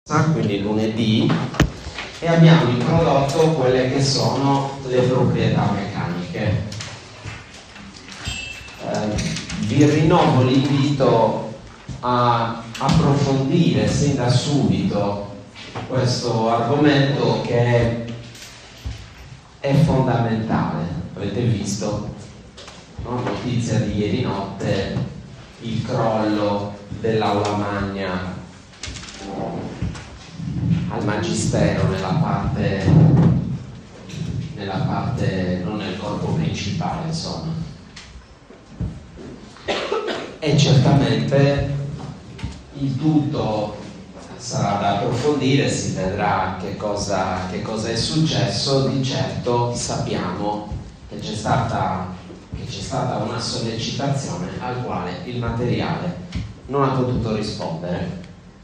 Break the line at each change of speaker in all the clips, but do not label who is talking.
quindi lunedì, e abbiamo introdotto quelle che sono le proprietà meccaniche. Vi rinnovo l'invito a approfondire sin da subito questo argomento che è fondamentale. Avete visto, no? Notizia di ieri notte, il crollo dell'aula magna al Magistero nella parte non nel corpo principale, insomma. E certamente il tutto sarà da approfondire, si vedrà che cosa è successo. Di certo sappiamo che c'è stata una sollecitazione al quale il materiale non ha potuto rispondere,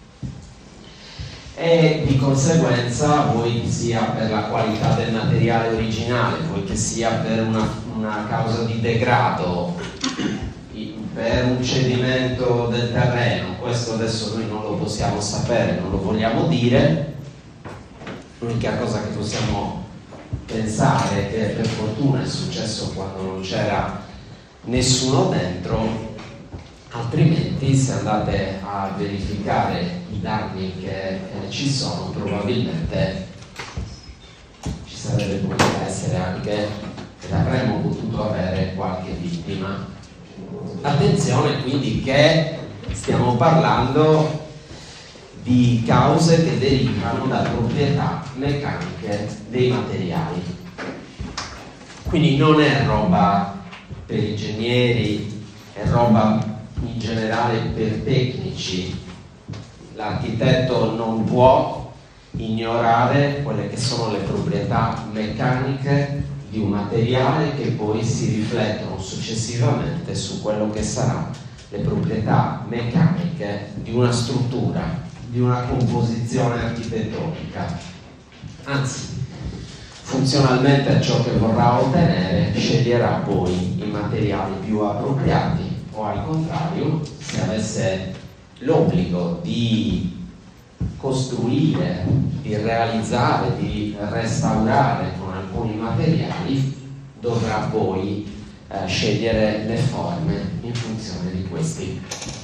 e di conseguenza, vuoi sia per la qualità del materiale originale, vuoi che sia per una causa di degrado, per un cedimento del terreno, questo adesso noi non lo possiamo sapere, non lo vogliamo dire. L'unica cosa che possiamo pensare è che per fortuna è successo quando non c'era nessuno dentro, altrimenti se andate a verificare i danni che ci sono, probabilmente ci sarebbe potuto essere anche, ed avremmo potuto avere qualche vittima. Attenzione quindi che stiamo parlando di cause che derivano da proprietà meccaniche dei materiali, quindi non è roba per ingegneri, è roba in generale per tecnici. L'architetto non può ignorare quelle che sono le proprietà meccaniche di un materiale, che poi si riflettono successivamente su quello che saranno le proprietà meccaniche di una struttura, di una composizione architettonica. Anzi, funzionalmente a ciò che vorrà ottenere, sceglierà poi i materiali più appropriati, o al contrario, se avesse l'obbligo di costruire, di realizzare, di restaurare con alcuni materiali, dovrà poi scegliere le forme in funzione di questi.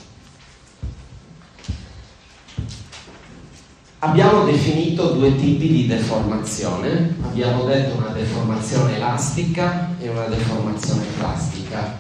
Abbiamo definito due tipi di deformazione, abbiamo detto una deformazione elastica e una deformazione plastica,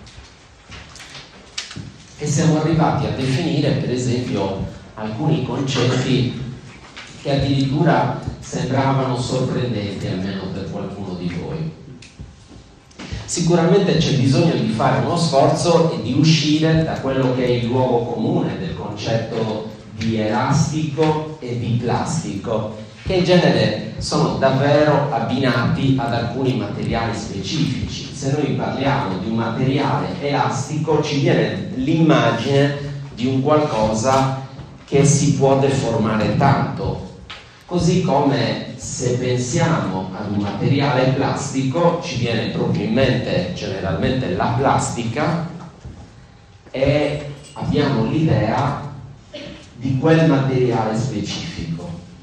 e siamo arrivati a definire per esempio alcuni concetti che addirittura sembravano sorprendenti, almeno per qualcuno di voi. Sicuramente c'è bisogno di fare uno sforzo e di uscire da quello che è il luogo comune del concetto di elastico e di plastico, che in genere sono davvero abbinati ad alcuni materiali specifici. Se noi parliamo di un materiale elastico, ci viene l'immagine di un qualcosa che si può deformare tanto, così come se pensiamo ad un materiale plastico ci viene proprio in mente generalmente la plastica, e abbiamo l'idea di quel materiale specifico.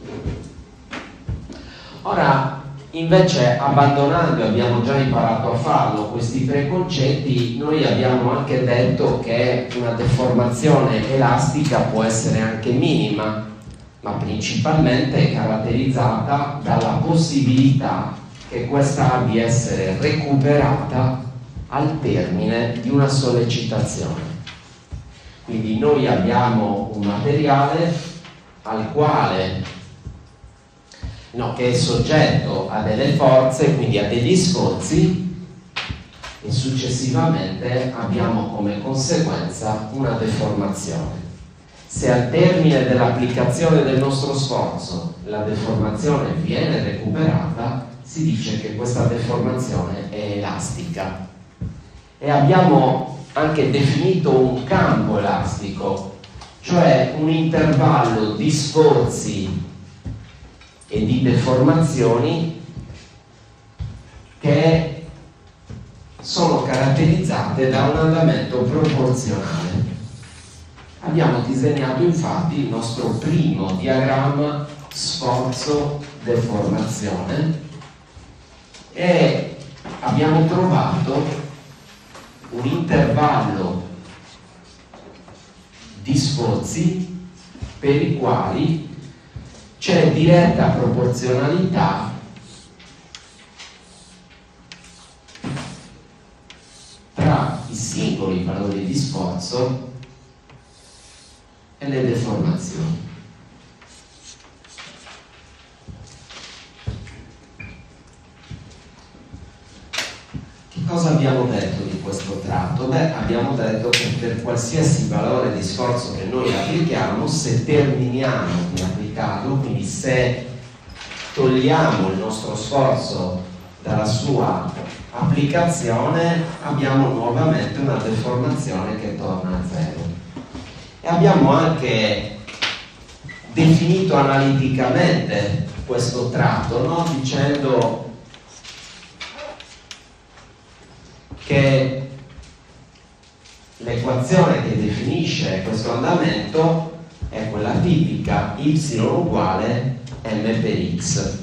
Ora, invece, abbandonando, abbiamo già imparato a farlo, questi preconcetti, noi abbiamo anche detto che una deformazione elastica può essere anche minima, ma principalmente è caratterizzata dalla possibilità che questa abbia di essere recuperata al termine di una sollecitazione. Quindi noi abbiamo un materiale al quale che è soggetto a delle forze, quindi a degli sforzi, e successivamente abbiamo come conseguenza una deformazione. Se al termine dell'applicazione del nostro sforzo la deformazione viene recuperata, si dice che questa deformazione è elastica. E abbiamo anche definito un campo elastico, cioè un intervallo di sforzi e di deformazioni che sono caratterizzate da un andamento proporzionale. Abbiamo disegnato infatti il nostro primo diagramma sforzo-deformazione e abbiamo trovato un intervallo di sforzi per i quali c'è diretta proporzionalità tra i singoli valori di sforzo e le deformazioni. Che cosa abbiamo detto di questo tratto? Beh, abbiamo detto che per qualsiasi valore di sforzo che noi applichiamo, se terminiamo di applicarlo, quindi se togliamo il nostro sforzo dalla sua applicazione, abbiamo nuovamente una deformazione che torna a zero. E abbiamo anche definito analiticamente questo tratto, no? Dicendo che l'equazione che definisce questo andamento è quella tipica y uguale m per x,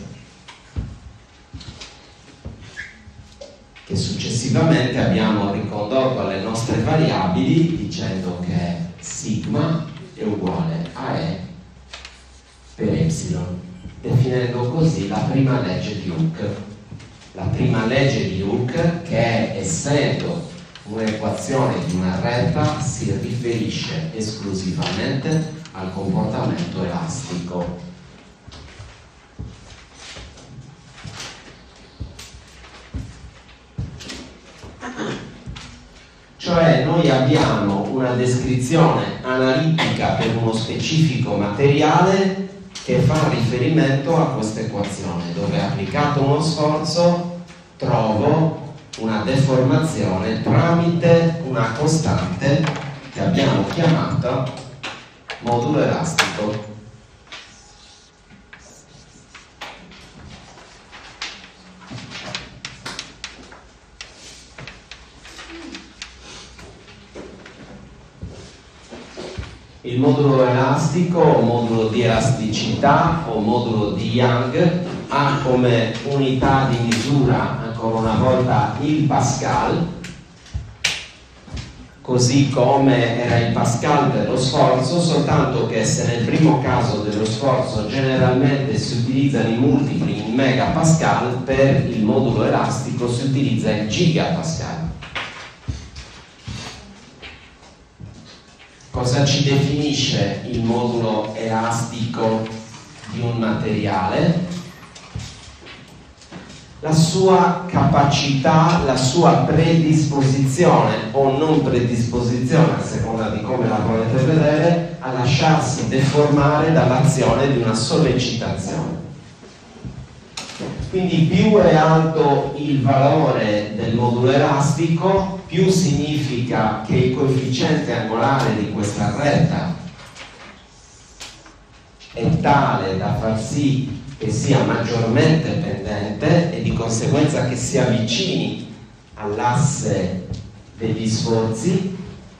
che successivamente abbiamo ricondotto alle nostre variabili dicendo che sigma è uguale a E per epsilon, definendo così la prima legge di Hooke. La prima legge di Hooke, che essendo un'equazione di una retta si riferisce esclusivamente al comportamento elastico. Cioè noi abbiamo una descrizione analitica per uno specifico materiale che fa riferimento a questa equazione, dove applicato uno sforzo trovo una deformazione tramite una costante che abbiamo chiamata modulo elastico. Il modulo elastico o modulo di elasticità o modulo di Young ha come unità di misura ancora una volta il Pascal, così come era il Pascal per lo sforzo, soltanto che se nel primo caso dello sforzo generalmente si utilizzano i multipli in megapascal, per il modulo elastico si utilizza il gigapascal. Cosa ci definisce il modulo elastico di un materiale? La sua capacità, la sua predisposizione o non predisposizione, a seconda di come la volete vedere, a lasciarsi deformare dall'azione di una sollecitazione. Quindi più è alto il valore del modulo elastico, più significa che il coefficiente angolare di questa retta è tale da far sì che sia maggiormente pendente e di conseguenza che si avvicini all'asse degli sforzi,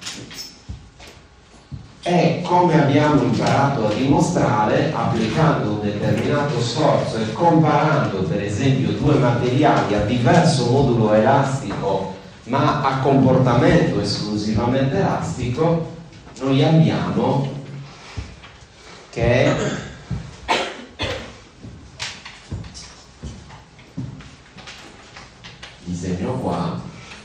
e come abbiamo imparato a dimostrare, applicando un determinato sforzo e comparando per esempio due materiali a diverso modulo elastico ma a comportamento esclusivamente elastico, noi abbiamo che disegno qua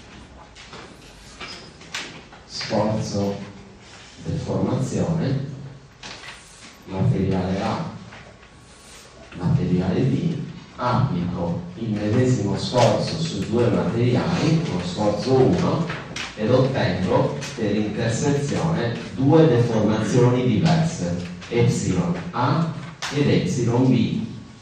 sforzo deformazione, materiale A, materiale B, applico il medesimo sforzo su due materiali, lo sforzo 1, ed ottengo per intersezione due deformazioni diverse, epsilon A ed epsilon B.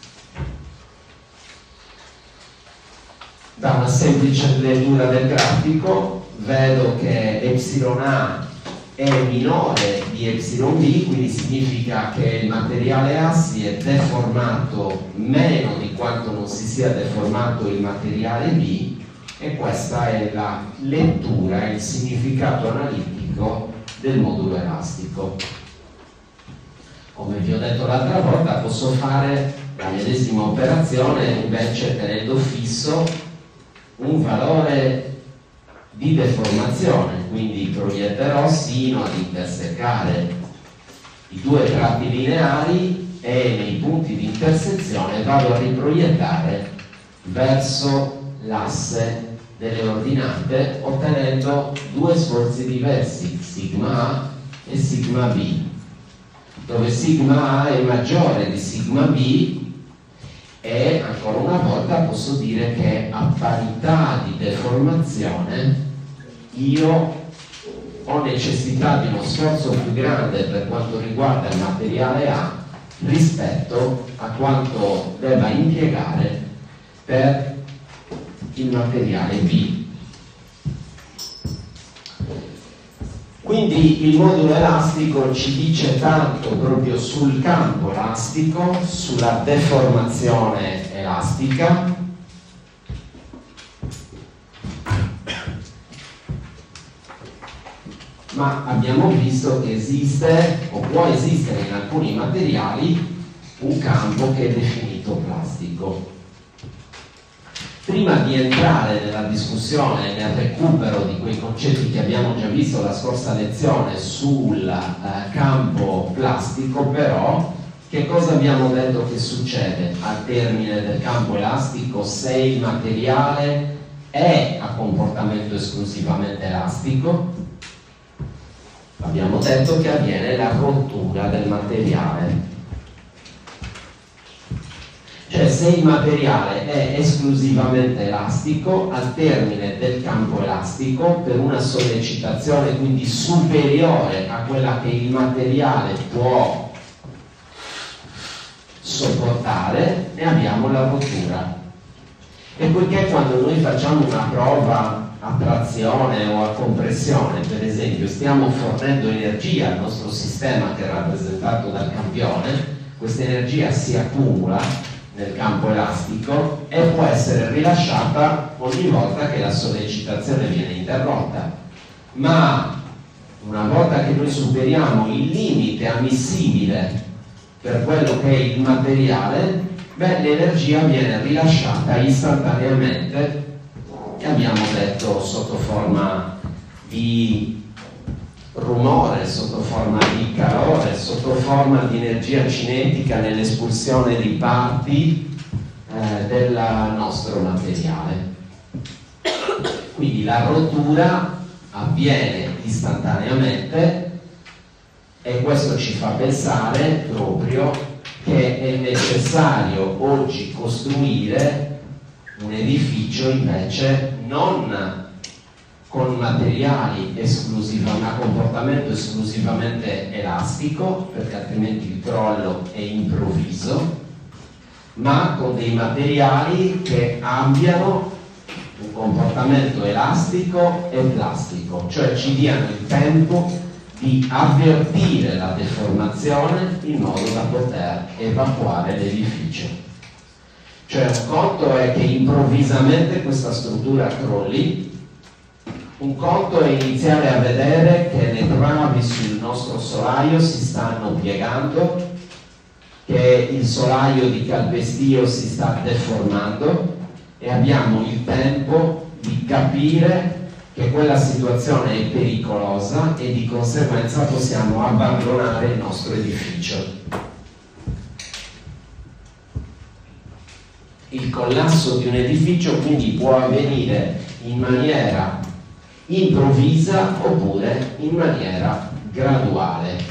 Da una semplice lettura del grafico vedo che epsilon A è minore di epsilon B, quindi significa che il materiale A si è deformato meno di quanto non si sia deformato il materiale B, e questa è la lettura, il significato analitico del modulo elastico. Come vi ho detto l'altra volta, posso fare la medesima operazione invece tenendo fisso un valore di deformazione, quindi proietterò sino ad intersecare i due tratti lineari e nei punti di intersezione vado a riproiettare verso l'asse delle ordinate, ottenendo due sforzi diversi, sigma A e sigma B, dove sigma A è maggiore di sigma B, e ancora una volta posso dire che a parità di deformazione io ho necessità di uno sforzo più grande per quanto riguarda il materiale A rispetto a quanto debba impiegare per il materiale B. Quindi il modulo elastico ci dice tanto proprio sul campo elastico, sulla deformazione elastica, ma abbiamo visto che esiste o può esistere in alcuni materiali un campo che è definito plastico. Prima di entrare nella discussione, nel recupero di quei concetti che abbiamo già visto la scorsa lezione sul campo plastico, però, che cosa abbiamo detto che succede al termine del campo elastico se il materiale è a comportamento esclusivamente elastico? Abbiamo detto che avviene la rottura del materiale. Cioè, se il materiale è esclusivamente elastico, al termine del campo elastico, per una sollecitazione quindi superiore a quella che il materiale può sopportare, ne abbiamo la rottura. E poiché quando noi facciamo una prova a trazione o a compressione, per esempio, stiamo fornendo energia al nostro sistema che è rappresentato dal campione, questa energia si accumula nel campo elastico e può essere rilasciata ogni volta che la sollecitazione viene interrotta. Ma una volta che noi superiamo il limite ammissibile per quello che è il materiale, l'energia viene rilasciata istantaneamente, e abbiamo detto sotto forma di rumore, sotto forma di calore, sotto forma di energia cinetica nell'espulsione di parti del nostro materiale. Quindi la rottura avviene istantaneamente e questo ci fa pensare proprio che è necessario oggi costruire un edificio invece non con materiali a comportamento esclusivamente elastico, perché altrimenti il crollo è improvviso, ma con dei materiali che abbiano un comportamento elastico e plastico, cioè ci diano il tempo di avvertire la deformazione in modo da poter evacuare l'edificio. Cioè, un conto è che improvvisamente questa struttura crolli, un conto è iniziare a vedere che le travi sul nostro solaio si stanno piegando, che il solaio di calpestio si sta deformando e abbiamo il tempo di capire che quella situazione è pericolosa e di conseguenza possiamo abbandonare il nostro edificio. Il collasso di un edificio quindi può avvenire in maniera improvvisa oppure in maniera graduale.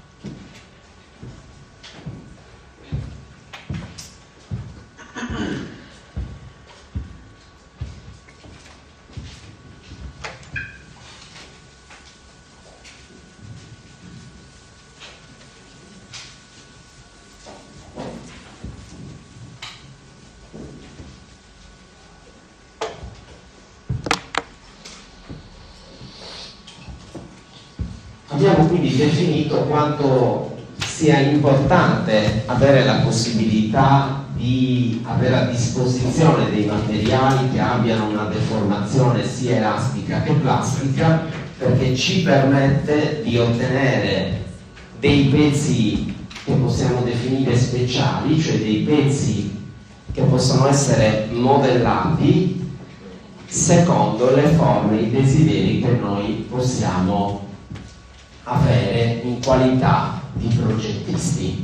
Abbiamo quindi definito quanto sia importante avere la possibilità di avere a disposizione dei materiali che abbiano una deformazione sia elastica che plastica perché ci permette di ottenere dei pezzi che possiamo definire speciali, cioè dei pezzi che possono essere modellati secondo le forme e i desideri che noi possiamo avere in qualità di progettisti.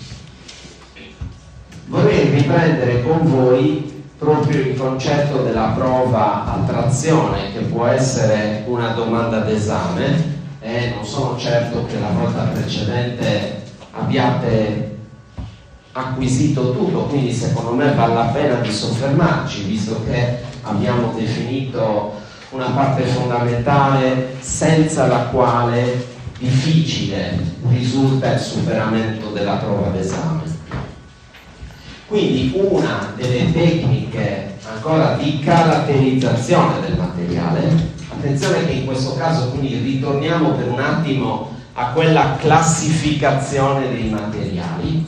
Vorrei riprendere con voi proprio il concetto della prova a trazione, che può essere una domanda d'esame, e non sono certo che la volta precedente abbiate acquisito tutto, quindi secondo me vale la pena di soffermarci, visto che abbiamo definito una parte fondamentale senza la quale difficile risulta il superamento della prova d'esame. Quindi una delle tecniche ancora di caratterizzazione del materiale, attenzione che in questo caso quindi ritorniamo per un attimo a quella classificazione dei materiali,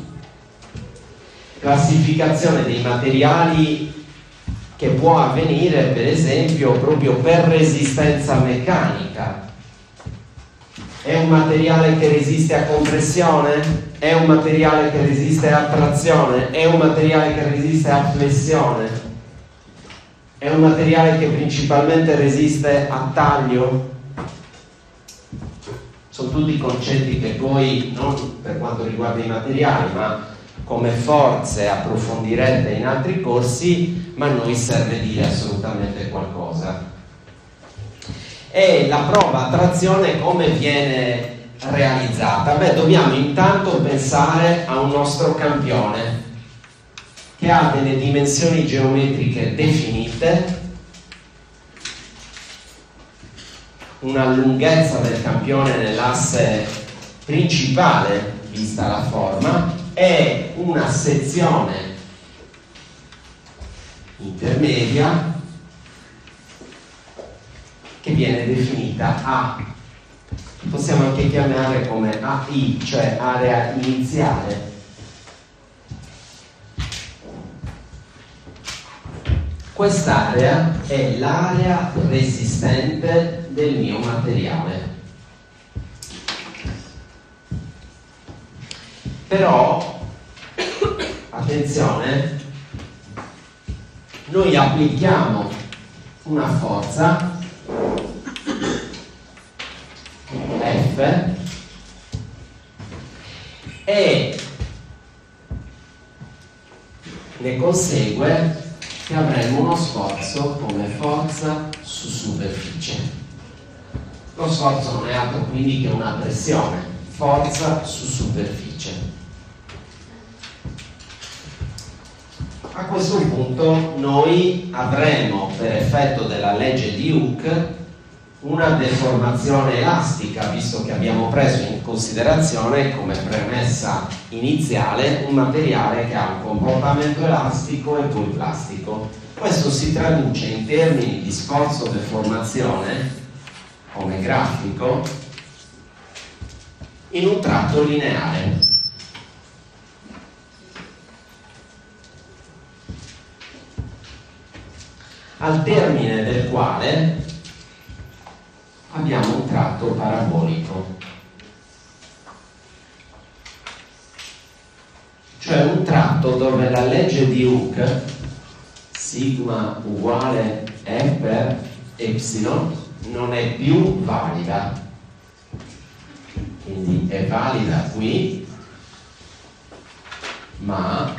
che può avvenire per esempio proprio per resistenza meccanica. È un materiale che resiste a compressione? È un materiale che resiste a trazione? È un materiale che resiste a flessione? È un materiale che principalmente resiste a taglio? Sono tutti concetti che poi, non per quanto riguarda i materiali, ma come forze approfondirete in altri corsi, ma a noi serve dire assolutamente qualcosa. E la prova a trazione come viene realizzata? Beh, dobbiamo intanto pensare a un nostro campione che ha delle dimensioni geometriche definite, una lunghezza del campione nell'asse principale, vista la forma, e una sezione intermedia che viene definita A, possiamo anche chiamare come AI, cioè area iniziale. Quest'area è l'area resistente del mio materiale. Però, attenzione, noi applichiamo una forza F e ne consegue che avremo uno sforzo come forza su superficie. Lo sforzo non è altro quindi che una pressione, forza su superficie. A questo punto noi avremo, per effetto della legge di Hooke, una deformazione elastica, visto che abbiamo preso in considerazione come premessa iniziale un materiale che ha un comportamento elastico e poi plastico. Questo si traduce in termini di sforzo deformazione, come grafico, in un tratto lineare. Al termine del quale abbiamo un tratto parabolico, cioè un tratto dove la legge di Hooke, sigma uguale E per epsilon, non è più valida. Quindi è valida qui, ma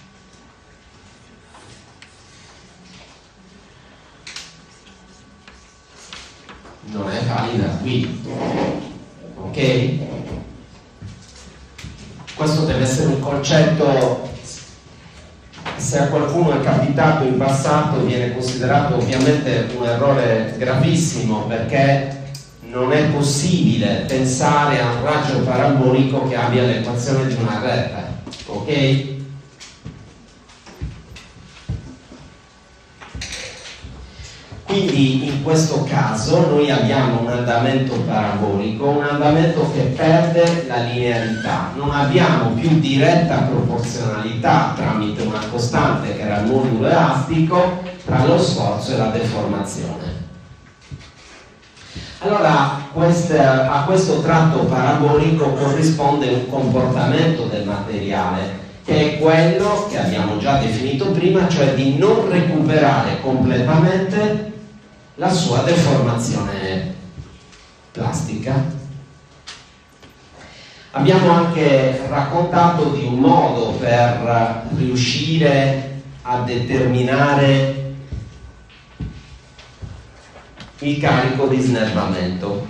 non è valida qui, ok? Questo deve essere un concetto, se a qualcuno è capitato in passato, viene considerato ovviamente un errore gravissimo, perché non è possibile pensare a un raggio parabolico che abbia l'equazione di una retta, ok? Quindi in questo caso noi abbiamo un andamento parabolico, un andamento che perde la linearità, non abbiamo più diretta proporzionalità tramite una costante che era il modulo elastico tra lo sforzo e la deformazione. Allora a questo tratto parabolico corrisponde un comportamento del materiale, che è quello che abbiamo già definito prima, cioè di non recuperare completamente la sua deformazione plastica. Abbiamo anche raccontato di un modo per riuscire a determinare il carico di snervamento.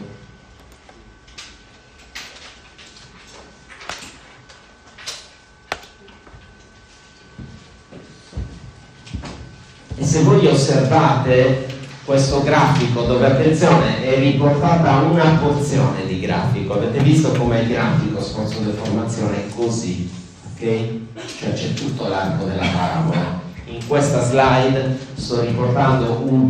E se voi osservate questo grafico, dove, attenzione, è riportata una porzione di grafico, avete visto com'è il grafico sforzo deformazione? È così, ok? Cioè c'è tutto l'arco della parabola. In questa slide sto riportando un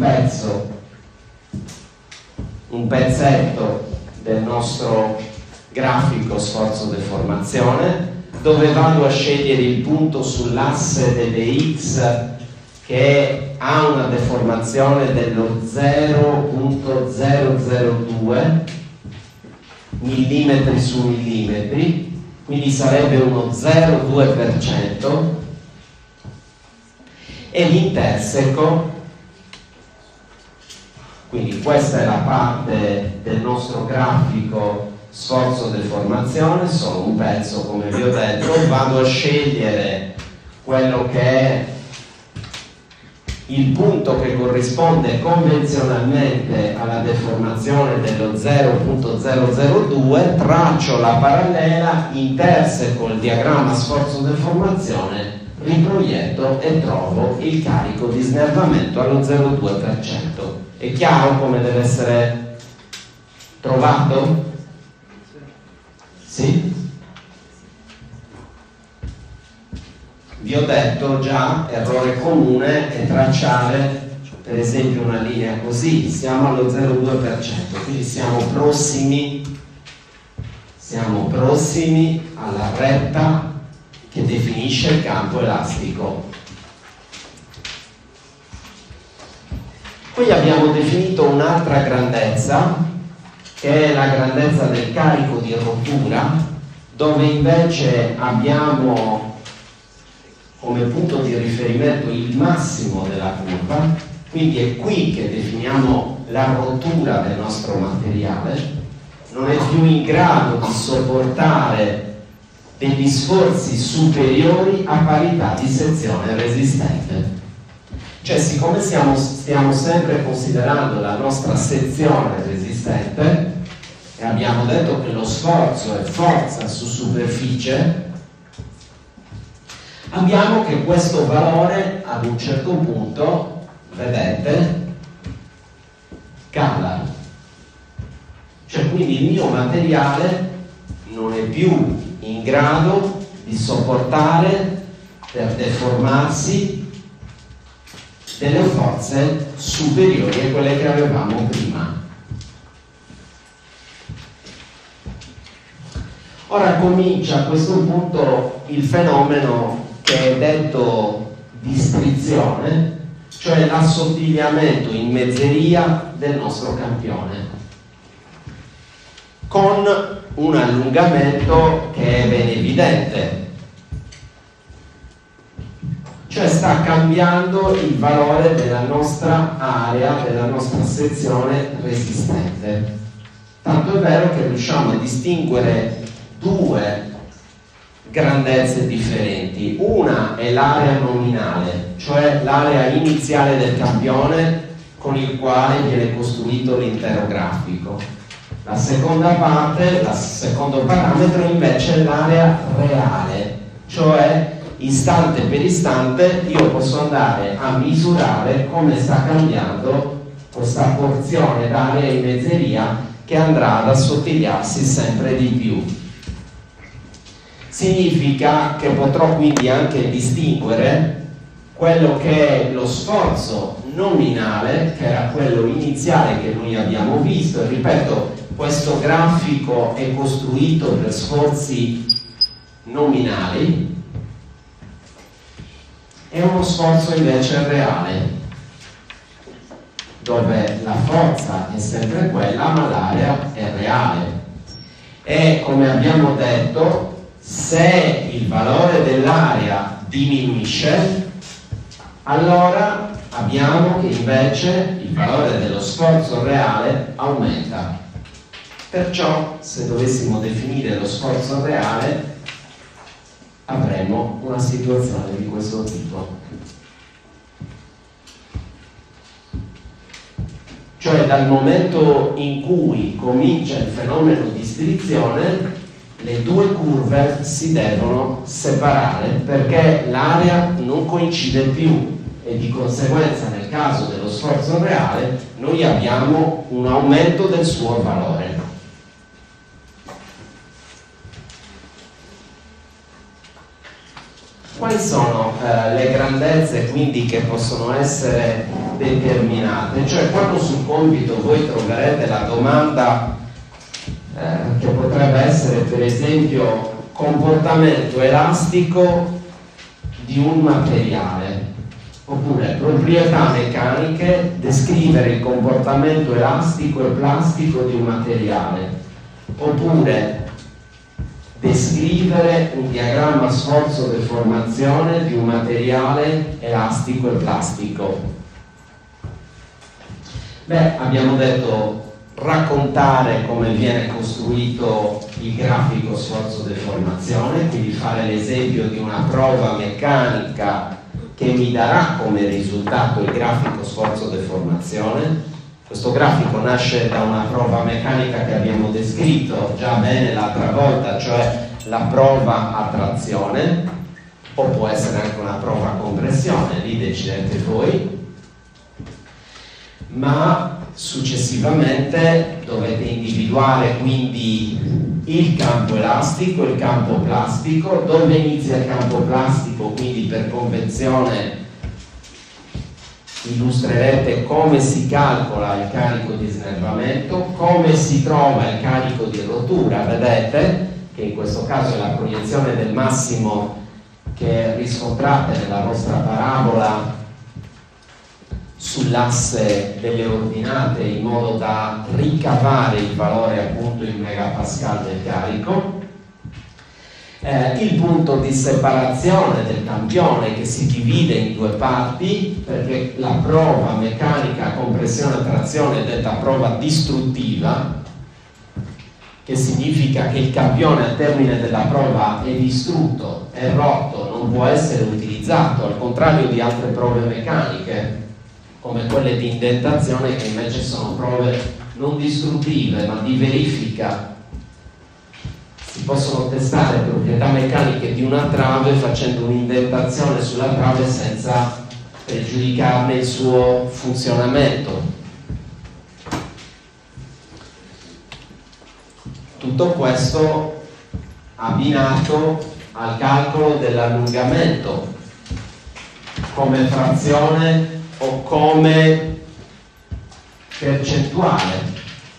pezzetto del nostro grafico sforzo deformazione, dove vado a scegliere il punto sull'asse delle X che ha una deformazione dello 0.002 millimetri su millimetri, quindi sarebbe uno 0,2%, e l'interseco, quindi questa è la parte del nostro grafico sforzo deformazione, solo un pezzo come vi ho detto, vado a scegliere quello che è il punto che corrisponde convenzionalmente alla deformazione dello 0.002, traccio la parallela, interseco il diagramma sforzo deformazione, riproietto e trovo il carico di snervamento allo 0,2%. È chiaro come deve essere trovato? Sì? Vi ho detto già, errore comune è tracciare per esempio una linea così, siamo allo 0,2%, quindi siamo prossimi alla retta che definisce il campo elastico. Poi abbiamo definito un'altra grandezza, che è la grandezza del carico di rottura, dove invece abbiamo come punto di riferimento il massimo della curva, quindi è qui che definiamo la rottura del nostro materiale, non è più in grado di sopportare degli sforzi superiori a parità di sezione resistente. Cioè, siccome stiamo sempre considerando la nostra sezione resistente e abbiamo detto che lo sforzo è forza su superficie, abbiamo che questo valore ad un certo punto, vedete, cala. Cioè, quindi il mio materiale non è più in grado di sopportare, per deformarsi, delle forze superiori a quelle che avevamo prima. Ora comincia a questo punto il fenomeno che è detto distrizione, cioè l'assottigliamento in mezzeria del nostro campione, con un allungamento che è ben evidente, cioè sta cambiando il valore della nostra area, della nostra sezione resistente. Tanto è vero che riusciamo a distinguere due grandezze differenti. Una è l'area nominale, cioè l'area iniziale del campione con il quale viene costruito l'intero grafico. La seconda parte, il secondo parametro invece è l'area reale, cioè istante per istante io posso andare a misurare come sta cambiando questa porzione d'area in mezzeria che andrà ad assottigliarsi sempre di più. Significa che potrò quindi anche distinguere quello che è lo sforzo nominale, che era quello iniziale che noi abbiamo visto, e ripeto, questo grafico è costruito per sforzi nominali, e uno sforzo invece reale. dove la forza è sempre quella ma l'area è reale. E come abbiamo detto, se il valore dell'area diminuisce, allora abbiamo che invece il valore dello sforzo reale aumenta. Perciò, se dovessimo definire lo sforzo reale, avremo una situazione di questo tipo. Cioè, dal momento in cui comincia il fenomeno di strizione, le due curve si devono separare perché l'area non coincide più e di conseguenza nel caso dello sforzo reale noi abbiamo un aumento del suo valore. Quali sono le grandezze quindi che possono essere determinate? Cioè, quando sul compito voi troverete la domanda che potrebbe essere per esempio comportamento elastico di un materiale, oppure proprietà meccaniche, descrivere il comportamento elastico e plastico di un materiale, oppure descrivere un diagramma sforzo-deformazione di un materiale elastico e plastico. Beh, abbiamo detto raccontare come viene costruito il grafico sforzo-deformazione, quindi fare l'esempio di una prova meccanica che mi darà come risultato il grafico sforzo-deformazione. Questo grafico nasce da una prova meccanica che abbiamo descritto già bene l'altra volta, cioè la prova a trazione, o può essere anche una prova a compressione, lì decidete voi, ma successivamente dovete individuare quindi il campo elastico, il campo plastico, dove inizia il campo plastico, quindi per convenzione illustrerete come si calcola il carico di snervamento, come si trova il carico di rottura, vedete che in questo caso è la proiezione del massimo che riscontrate nella vostra parabola sull'asse delle ordinate in modo da ricavare il valore appunto in megapascal del carico. Il punto di separazione del campione che si divide in due parti, perché la prova meccanica compressione e trazione è detta prova distruttiva, che significa che il campione al termine della prova è distrutto, è rotto, non può essere utilizzato, al contrario di altre prove meccaniche come quelle di indentazione, che invece sono prove non distruttive ma di verifica. Si possono testare proprietà meccaniche di una trave facendo un'indentazione sulla trave senza pregiudicarne il suo funzionamento. Tutto questo abbinato al calcolo dell'allungamento come frazione o come percentuale.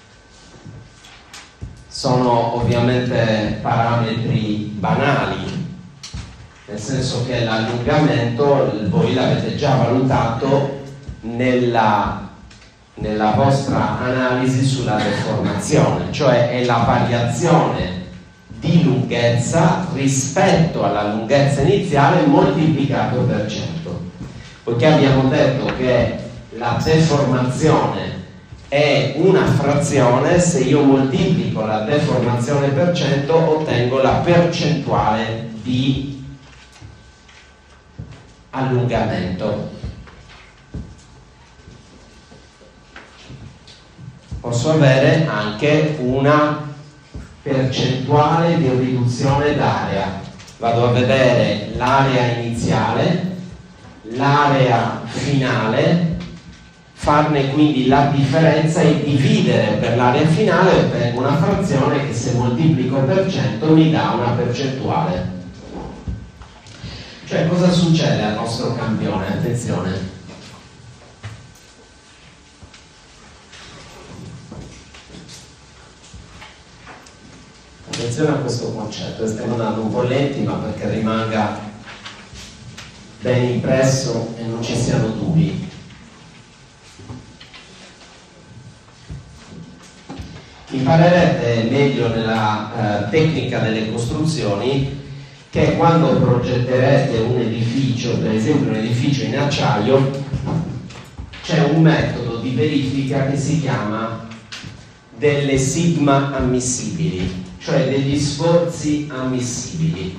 Sono ovviamente parametri banali, nel senso che l'allungamento voi l'avete già valutato nella vostra analisi sulla deformazione, cioè è la variazione di lunghezza rispetto alla lunghezza iniziale moltiplicato per 100. Poiché abbiamo detto che la deformazione è una frazione, se io moltiplico la deformazione per 100 ottengo la percentuale di allungamento. Posso avere anche una percentuale di riduzione d'area. Vado a vedere l'area iniziale, l'area finale, farne quindi la differenza e dividere per l'area finale, ottengo una frazione che se moltiplico per 100 mi dà una percentuale. Cioè, cosa succede al nostro campione? Attenzione. Attenzione a questo concetto, stiamo andando un po' lenti ma perché rimanga ben impresso e non ci siano dubbi. imparerete meglio nella tecnica delle costruzioni che quando progetterete un edificio, per esempio un edificio in acciaio, c'è un metodo di verifica che si chiama delle sigma ammissibili, cioè degli sforzi ammissibili.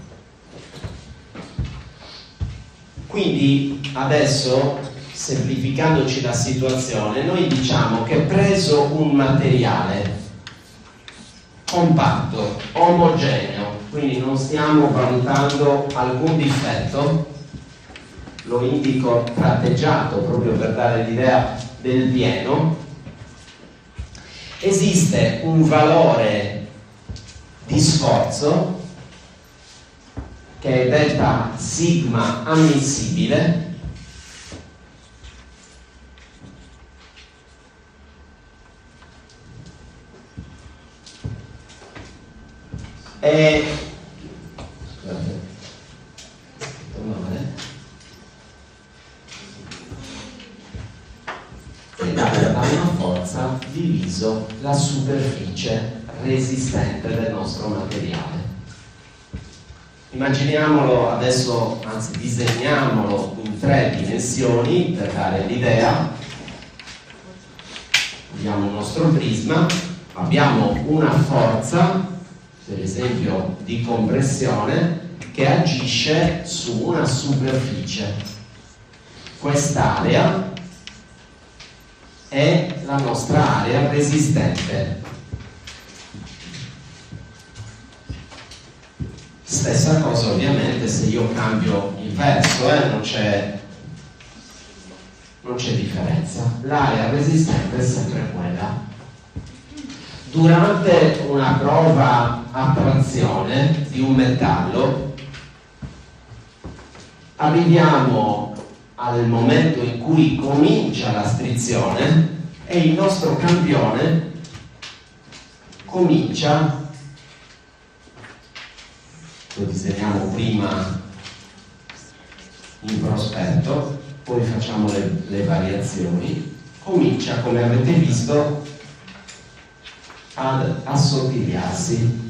Quindi adesso, semplificandoci la situazione, noi diciamo che preso un materiale compatto, omogeneo, quindi non stiamo valutando alcun difetto, lo indico tratteggiato proprio per dare l'idea del pieno, esiste un valore di sforzo che è delta sigma ammissibile, e scusate, è data da una forza diviso la superficie resistente del nostro materiale. Immaginiamolo adesso, anzi disegniamolo in 3 dimensioni per dare l'idea. Abbiamo il nostro prisma, abbiamo una forza, per esempio di compressione, che agisce su una superficie. Quest'area è la nostra area resistente. Stessa cosa ovviamente se io cambio il verso, non c'è differenza, l'area resistente è sempre quella. Durante una prova a trazione di un metallo arriviamo al momento in cui comincia la strizione e il nostro campione comincia, lo disegniamo prima in prospetto, poi facciamo le variazioni, comincia, come avete visto, ad assottigliarsi.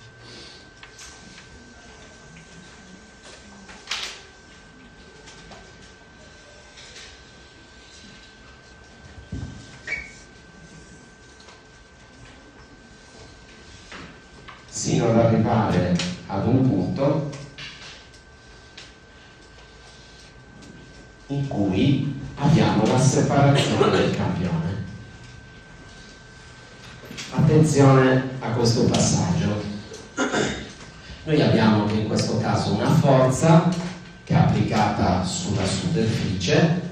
Sino ad arrivare ad un punto in cui abbiamo la separazione del campione. Attenzione a questo passaggio. Noi abbiamo in questo caso una forza che è applicata sulla superficie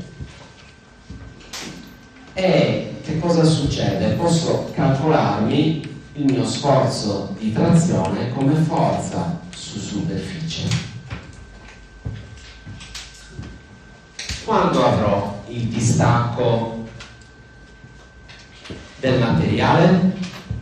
e che cosa succede? Posso calcolarmi il mio sforzo di trazione come forza su superficie. Quando avrò il distacco del materiale?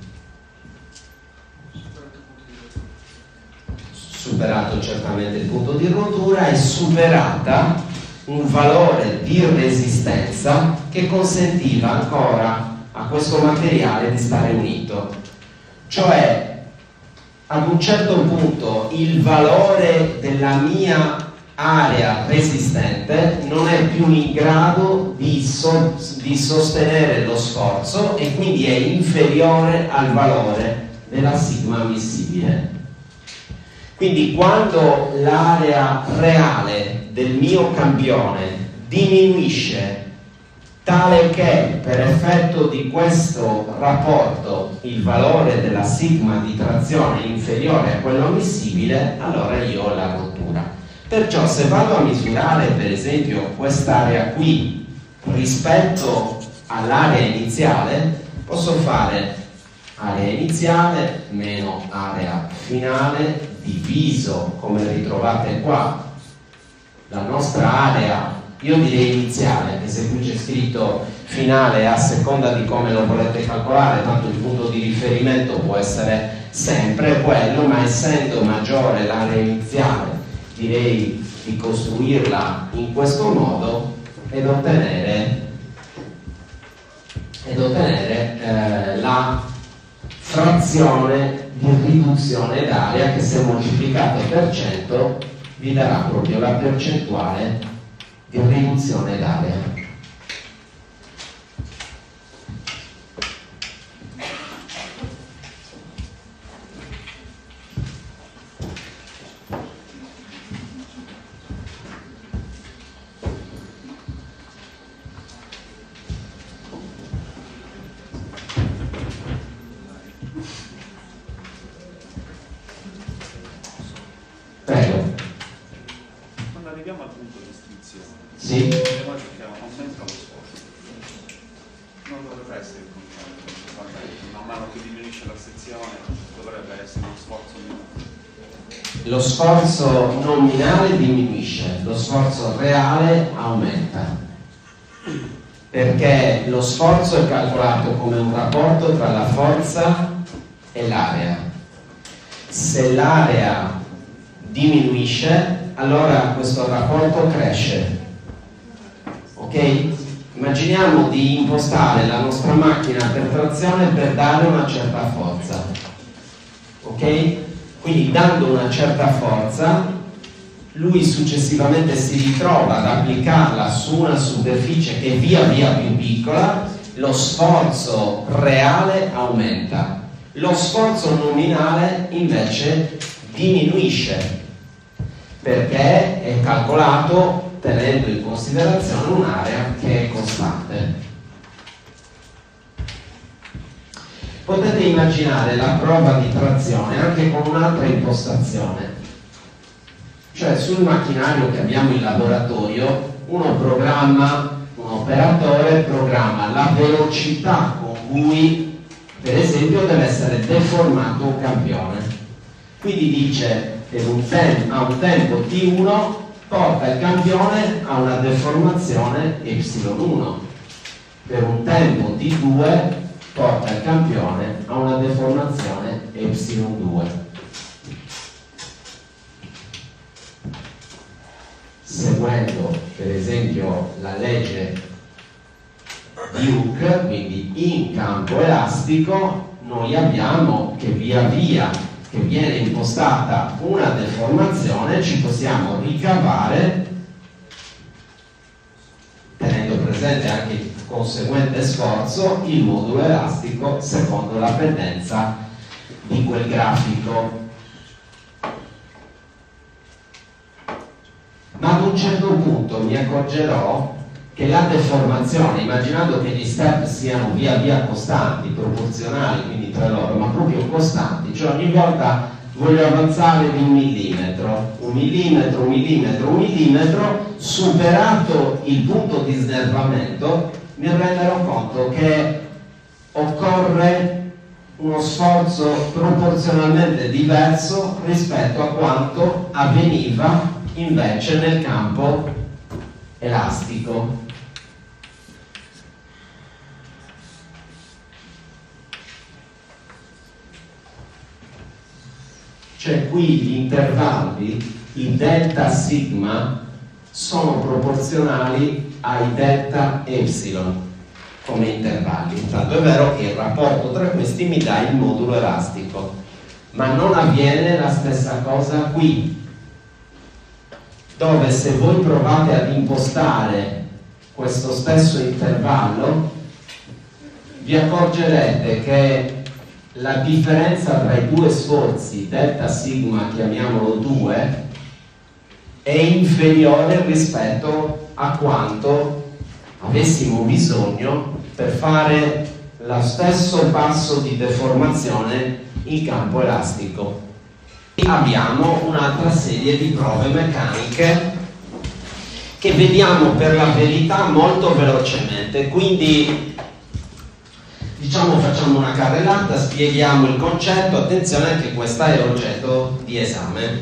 Superato certamente il punto di rottura e superata un valore di resistenza che consentiva ancora a questo materiale di stare unito. Cioè, ad un certo punto il valore della mia area resistente non è più in grado di sostenere lo sforzo e quindi è inferiore al valore della sigma ammissibile. Quindi quando l'area reale del mio campione diminuisce tale che per effetto di questo rapporto il valore della sigma di trazione è inferiore a quello ammissibile, allora io ho la rottura. Perciò se vado a misurare per esempio quest'area qui rispetto all'area iniziale, posso fare area iniziale meno area finale diviso, come ritrovate qua, la nostra area, io direi iniziale, anche se qui c'è scritto finale a seconda di come lo volete calcolare, tanto il punto di riferimento può essere sempre quello, ma essendo maggiore l'area iniziale direi di costruirla in questo modo ed ottenere la frazione di riduzione d'area che, se moltiplicato per 100, vi darà proprio la percentuale di riduzione d'area. Prego.
Quando arriviamo al punto di estensione,
Sì.
che aumenta lo sforzo, non dovrebbe essere il concetto. Man mano che diminuisce la sezione dovrebbe essere uno sforzo minore.
Lo sforzo nominale diminuisce, lo sforzo reale aumenta, perché lo sforzo è calcolato come un rapporto tra la forza e l'area. Se l'area diminuisce, allora questo rapporto cresce. Ok? Immaginiamo di impostare la nostra macchina per trazione per dare una certa forza. Ok? Quindi, dando una certa forza, lui successivamente si ritrova ad applicarla su una superficie che è via via più piccola, lo sforzo reale aumenta, lo sforzo nominale invece diminuisce, perché è calcolato tenendo in considerazione un'area che è costante. Potete immaginare la prova di trazione anche con un'altra impostazione, cioè sul macchinario che abbiamo in laboratorio un operatore programma la velocità con cui, per esempio, deve essere deformato un campione. Quindi dice che a un tempo T1 porta il campione a una deformazione Y1, per un tempo T2 porta il campione a una deformazione Y2. Seguendo per esempio la legge di Hooke, quindi in campo elastico, noi abbiamo che via via che viene impostata una deformazione ci possiamo ricavare, tenendo presente anche il conseguente sforzo, il modulo elastico secondo la pendenza di quel grafico. Ma ad un certo punto mi accorgerò che la deformazione, immaginando che gli step siano via via costanti, proporzionali quindi tra loro, ma proprio costanti, cioè ogni volta voglio avanzare di 1 millimetro, 1 millimetro, 1 millimetro, 1 millimetro, superato il punto di snervamento, mi renderò conto che occorre uno sforzo proporzionalmente diverso rispetto a quanto avveniva invece nel campo elastico. Cioè qui gli intervalli, il delta sigma, sono proporzionali ai delta epsilon come intervalli. Tanto è vero che il rapporto tra questi mi dà il modulo elastico, ma non avviene la stessa cosa qui, dove se voi provate ad impostare questo stesso intervallo vi accorgerete che la differenza tra i due sforzi, delta sigma, chiamiamolo 2, è inferiore rispetto a quanto avessimo bisogno per fare lo stesso passo di deformazione in campo elastico. Abbiamo un'altra serie di prove meccaniche che vediamo per la verità molto velocemente, quindi diciamo facciamo una carrellata, spieghiamo il concetto. Attenzione, anche questa è oggetto di esame.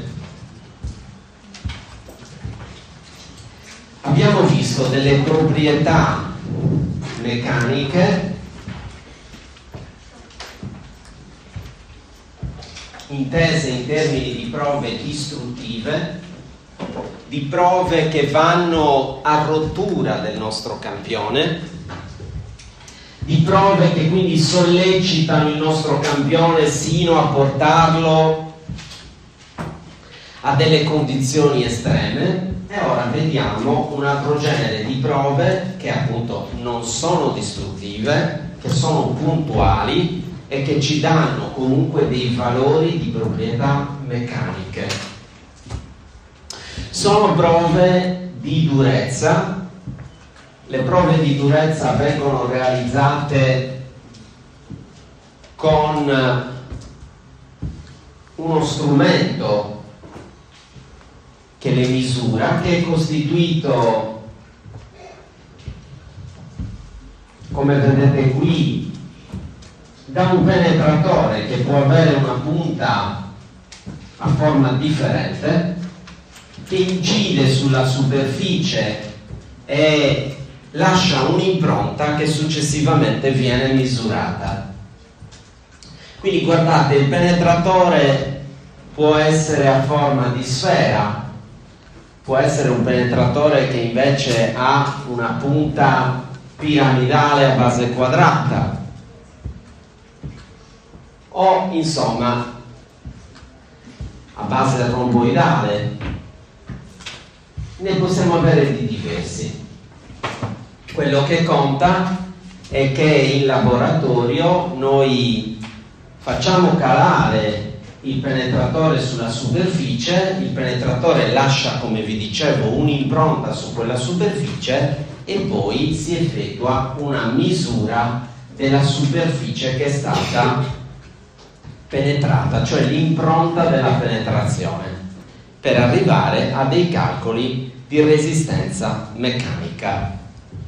Abbiamo visto delle proprietà meccaniche intese in termini di prove distruttive, di prove che vanno a rottura del nostro campione, di prove che quindi sollecitano il nostro campione sino a portarlo a delle condizioni estreme. E ora vediamo un altro genere di prove che appunto non sono distruttive, che sono puntuali e che ci danno comunque dei valori di proprietà meccaniche. Sono prove di durezza. Le prove di durezza vengono realizzate con uno strumento che le misura, che è costituito, come vedete qui, da un penetratore che può avere una punta a forma differente, che incide sulla superficie e lascia un'impronta che successivamente viene misurata. Quindi guardate, il penetratore può essere a forma di sfera, può essere un penetratore che invece ha una punta piramidale a base quadrata, o insomma a base romboidale. Ne possiamo avere di diversi. Quello che conta è che in laboratorio noi facciamo calare il penetratore sulla superficie, il penetratore lascia, come vi dicevo, un'impronta su quella superficie e poi si effettua una misura della superficie che è stata penetrata, cioè l'impronta della penetrazione, per arrivare a dei calcoli di resistenza meccanica.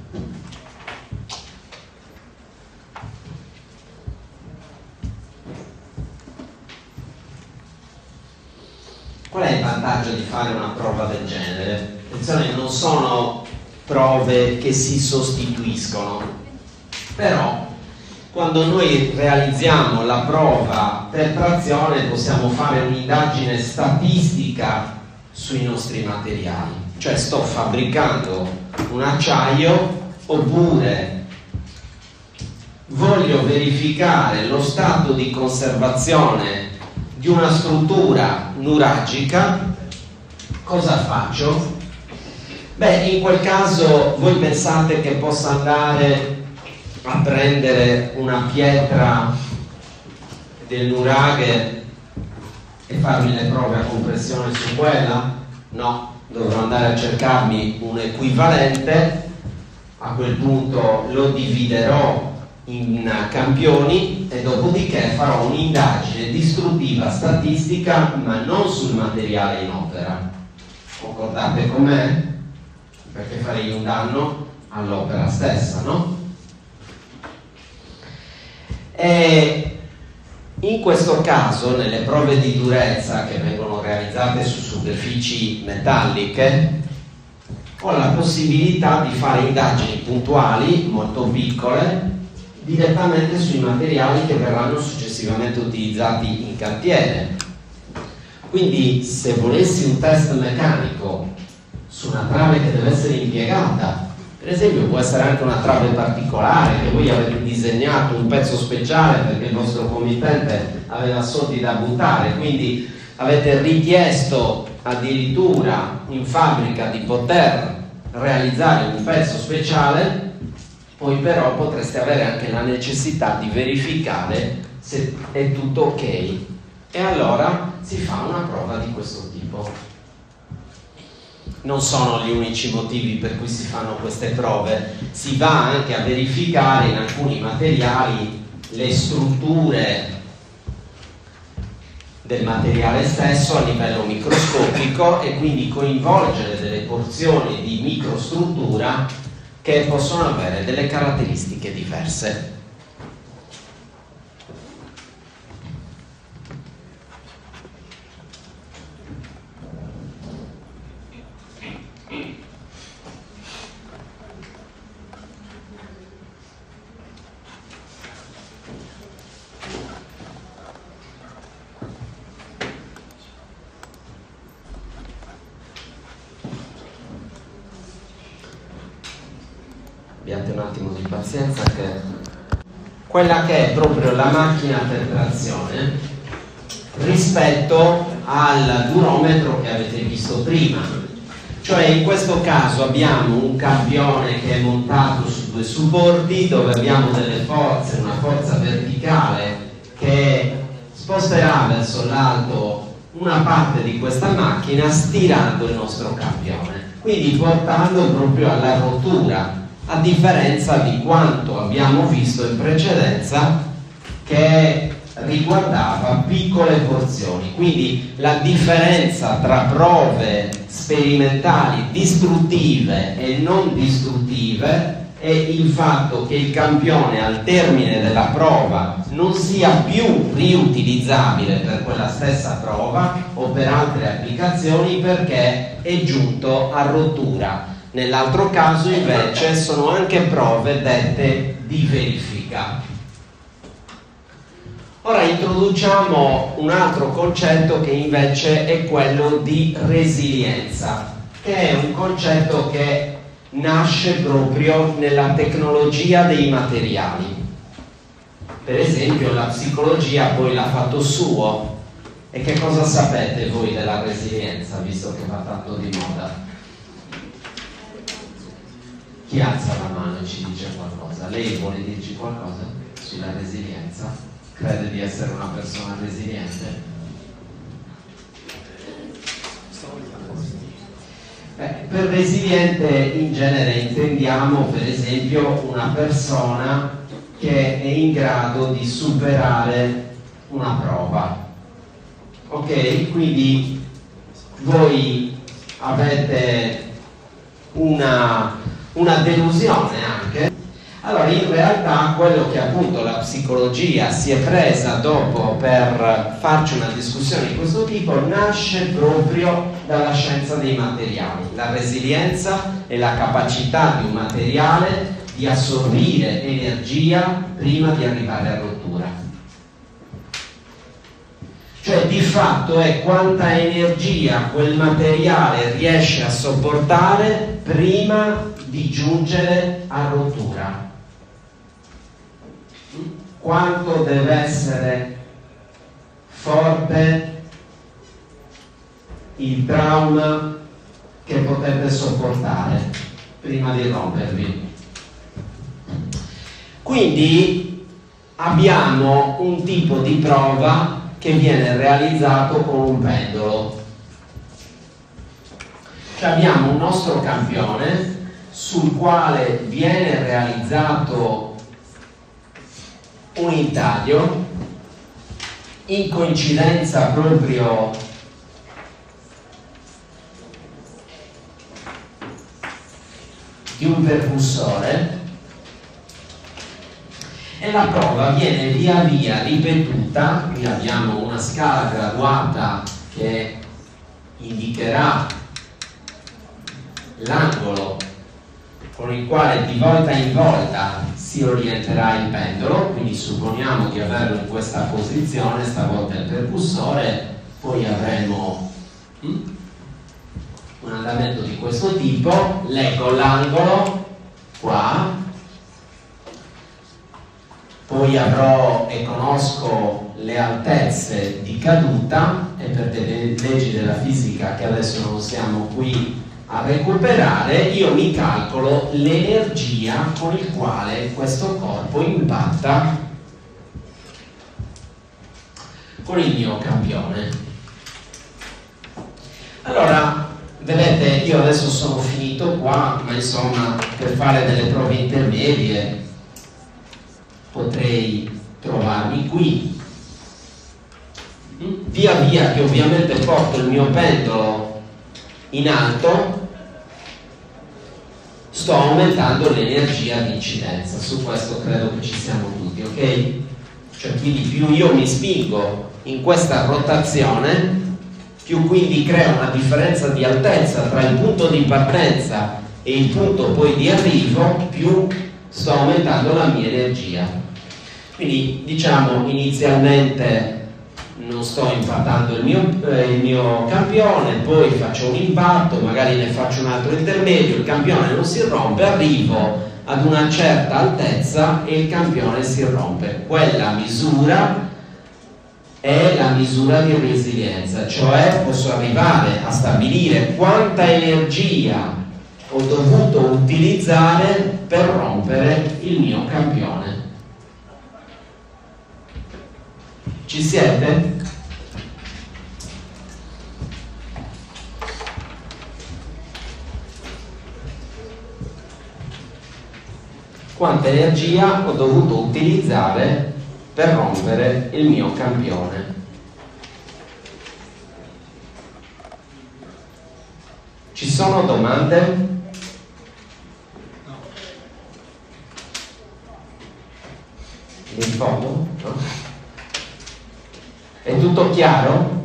Qual è il vantaggio di fare una prova del genere? Attenzione, non sono prove che si sostituiscono, però quando noi realizziamo la prova per trazione possiamo fare un'indagine statistica sui nostri materiali, cioè sto fabbricando un acciaio oppure voglio verificare lo stato di conservazione di una struttura nuragica. Cosa faccio? Beh, in quel caso voi pensate che possa andare a prendere una pietra del nuraghe e farmi le prove a compressione su quella? No, dovrò andare a cercarmi un equivalente. A quel punto lo dividerò in campioni e dopodiché farò un'indagine distruttiva statistica, ma non sul materiale in opera. Concordate con me? Perché farei un danno all'opera stessa, no? E in questo caso, nelle prove di durezza che vengono realizzate su superfici metalliche, ho la possibilità di fare indagini puntuali, molto piccole, direttamente sui materiali che verranno successivamente utilizzati in cantiere. Quindi se volessi un test meccanico su una trave che deve essere impiegata, per esempio può essere anche una trave particolare che voi avete disegnato un pezzo speciale perché il vostro committente aveva soldi da buttare, quindi avete richiesto addirittura in fabbrica di poter realizzare un pezzo speciale, poi però potreste avere anche la necessità di verificare se è tutto ok, e allora si fa una prova di questo tipo. Non sono gli unici motivi per cui si fanno queste prove, si va anche a verificare in alcuni materiali le strutture del materiale stesso a livello microscopico e quindi coinvolgere delle porzioni di microstruttura che possono avere delle caratteristiche diverse. Abbiate un attimo di pazienza che quella che è proprio la macchina per trazione rispetto al durometro che avete visto prima. Cioè in questo caso abbiamo un campione che è montato su due supporti, dove abbiamo delle forze, una forza verticale che sposterà verso l'alto una parte di questa macchina stirando il nostro campione, quindi portando proprio alla rottura, a differenza di quanto abbiamo visto in precedenza che riguardava piccole porzioni. Quindi la differenza tra prove sperimentali distruttive e non distruttive è il fatto che il campione al termine della prova non sia più riutilizzabile per quella stessa prova o per altre applicazioni, perché è giunto a rottura. Nell'altro caso invece sono anche prove dette di verifica. Ora introduciamo un altro concetto che invece è quello di resilienza, che è un concetto che nasce proprio nella tecnologia dei materiali. Per esempio la psicologia poi l'ha fatto suo. E che cosa sapete voi della resilienza, visto che va tanto di moda? Chi alza la mano e ci dice qualcosa? Lei vuole dirci qualcosa sulla resilienza? Crede di essere una persona resiliente? Per resiliente in genere intendiamo per esempio una persona che è in grado di superare una prova. Ok? Quindi voi avete una delusione anche. Allora in realtà quello che appunto la psicologia si è presa dopo per farci una discussione di questo tipo nasce proprio dalla scienza dei materiali. La resilienza è la capacità di un materiale di assorbire energia prima di arrivare a rottura. Cioè di fatto è quanta energia quel materiale riesce a sopportare prima di giungere a rottura. Quanto deve essere forte il trauma che potete sopportare prima di rompervi. Quindi abbiamo un tipo di prova che viene realizzato con un pendolo. Cioè abbiamo un nostro campione sul quale viene realizzato un intaglio in coincidenza proprio di un percussore, e la prova viene via via ripetuta. Qui abbiamo una scala graduata che indicherà l'angolo con il quale di volta in volta si orienterà il pendolo. Quindi supponiamo di averlo in questa posizione, stavolta il percussore, poi avremo un andamento di questo tipo, leggo l'angolo qua, poi avrò e conosco le altezze di caduta, e per delle leggi della fisica che adesso non siamo qui a recuperare, io mi calcolo l'energia con il quale questo corpo impatta con il mio campione. Allora, vedete, io adesso sono finito qua, ma insomma, per fare delle prove intermedie potrei trovarmi qui. Via via che ovviamente porto il mio pendolo in alto, sto aumentando l'energia di incidenza. Su questo credo che ci siamo tutti, ok? Cioè quindi più io mi spingo in questa rotazione, più quindi crea una differenza di altezza tra il punto di partenza e il punto poi di arrivo, più sto aumentando la mia energia. Quindi diciamo inizialmente non sto impattando il mio campione, poi faccio un impatto, magari ne faccio un altro intermedio, il campione non si rompe, arrivo ad una certa altezza e il campione si rompe. Quella misura è la misura di resilienza, cioè posso arrivare a stabilire quanta energia ho dovuto utilizzare per rompere il mio campione. Ci siete? Quanta energia ho dovuto utilizzare per rompere il mio campione? Ci sono domande? In fondo? No? È tutto chiaro?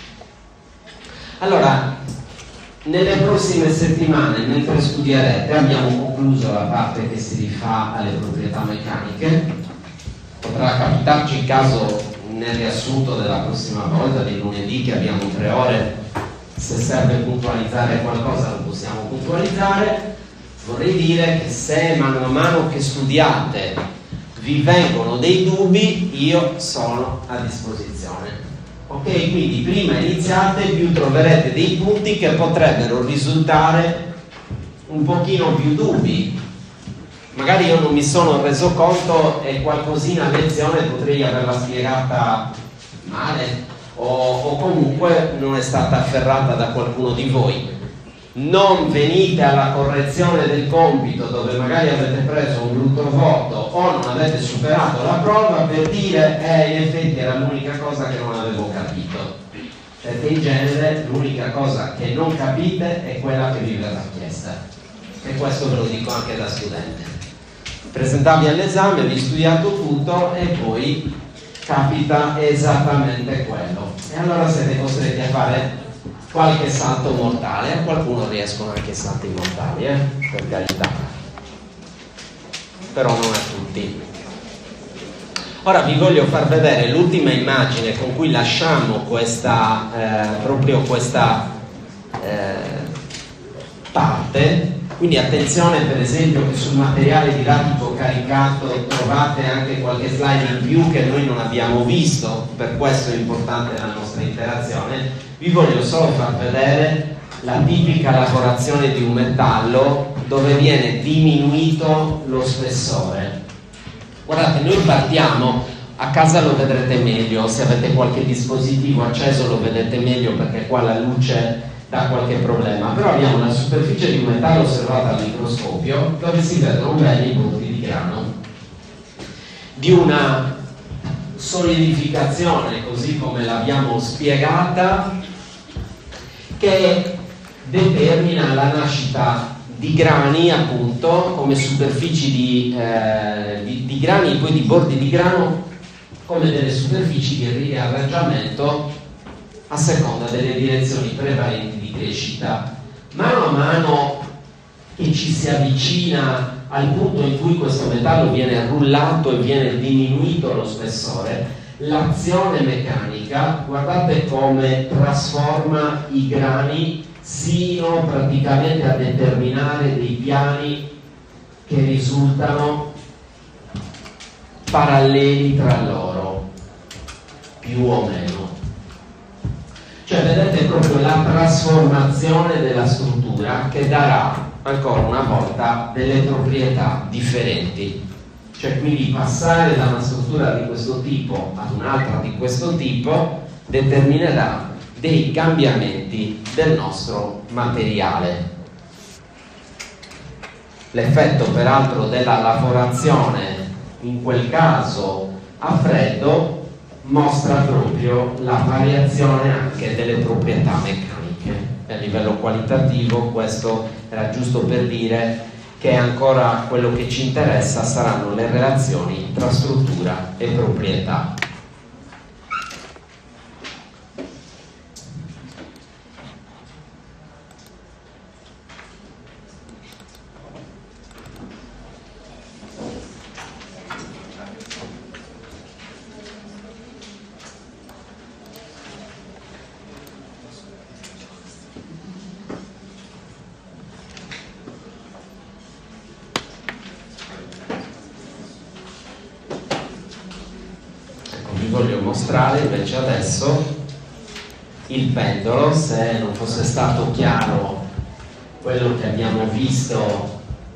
Allora, nelle prossime settimane, mentre studierete, abbiamo concluso la parte che si rifà alle proprietà meccaniche. Potrà capitarci il caso nel riassunto della prossima volta, di lunedì, che abbiamo 3 ore. Se serve puntualizzare qualcosa lo possiamo puntualizzare. Vorrei dire che se mano a mano che studiate vi vengono dei dubbi, io sono a disposizione. Ok, quindi prima iniziate, più troverete dei punti che potrebbero risultare un pochino più dubbi. Magari io non mi sono reso conto e qualcosina a lezione potrei averla spiegata male o comunque non è stata afferrata da qualcuno di voi. Non venite alla correzione del compito dove magari avete preso un brutto voto o non avete superato la prova per dire in effetti era l'unica cosa che non avevo capito, perché in genere l'unica cosa che non capite è quella che vi verrà chiesta, e questo ve lo dico anche da studente. Presentavi all'esame, vi studiato tutto e poi capita esattamente quello, e allora siete costretti a fare qualche salto mortale. A qualcuno riescono anche salti mortali, per carità, però non a tutti. Ora vi voglio far vedere l'ultima immagine con cui lasciamo questa parte. Quindi attenzione, per esempio, che sul materiale didattico caricato trovate anche qualche slide in più che noi non abbiamo visto, per questo è importante la nostra interazione. Vi voglio solo far vedere la tipica lavorazione di un metallo dove viene diminuito lo spessore. Guardate, noi partiamo, a casa lo vedrete meglio, se avete qualche dispositivo acceso lo vedete meglio perché qua la luce dà qualche problema, però abbiamo una superficie di un metallo osservata al microscopio dove si vedono bene i bordi di grano di una solidificazione così come l'abbiamo spiegata, che determina la nascita di grani, appunto, come superfici di grani e poi di bordi di grano come delle superfici di riarrangiamento a seconda delle direzioni prevalenti di crescita. Mano a mano che ci si avvicina al punto in cui questo metallo viene rullato e viene diminuito lo spessore, l'azione meccanica, guardate come trasforma i grani sino praticamente a determinare dei piani che risultano paralleli tra loro, più o meno. Cioè vedete proprio la trasformazione della struttura che darà ancora una volta delle proprietà differenti. Cioè quindi passare da una struttura di questo tipo ad un'altra di questo tipo determinerà dei cambiamenti del nostro materiale. L'effetto peraltro della lavorazione in quel caso a freddo mostra proprio la variazione anche delle proprietà meccaniche. E a livello qualitativo questo era giusto per dire che ancora quello che ci interessa saranno le relazioni tra struttura e proprietà. voglio mostrare invece adesso il pendolo, se non fosse stato chiaro quello che abbiamo visto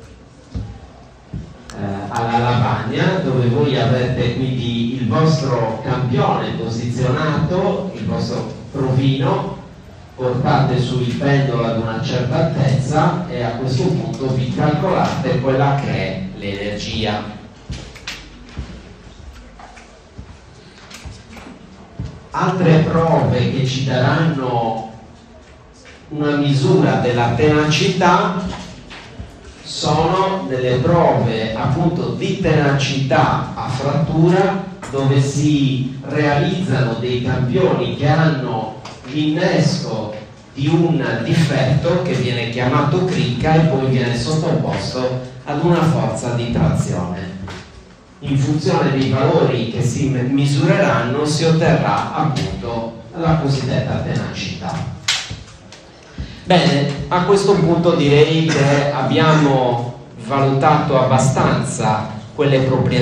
alla lavagna, dove voi avete quindi il vostro campione posizionato, il vostro provino, portate sul pendolo ad una certa altezza e a questo punto vi calcolate quella che è l'energia. Altre prove che ci daranno una misura della tenacità sono delle prove appunto di tenacità a frattura, dove si realizzano dei campioni che hanno l'innesco di un difetto che viene chiamato cricca e poi viene sottoposto ad una forza di trazione. In funzione dei valori che si misureranno si otterrà appunto la cosiddetta tenacità. Bene, a questo punto direi che abbiamo valutato abbastanza quelle proprietà